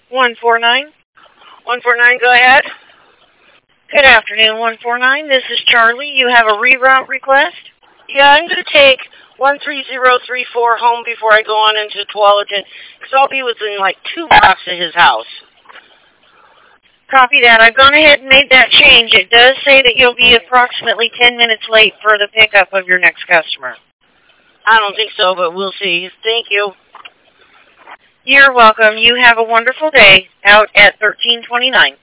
149. 149, go ahead. Good afternoon, 149. This is Charlie. You have a reroute request? Yeah, I'm going to take 13034 home before I go on into Tualatin, because I'll be within like 2 blocks of his house. Copy that. I've gone ahead and made that change. It does say that you'll be approximately 10 minutes late for the pickup of your next customer. I don't think so, but we'll see. Thank you. You're welcome. You have a wonderful day out at 1329.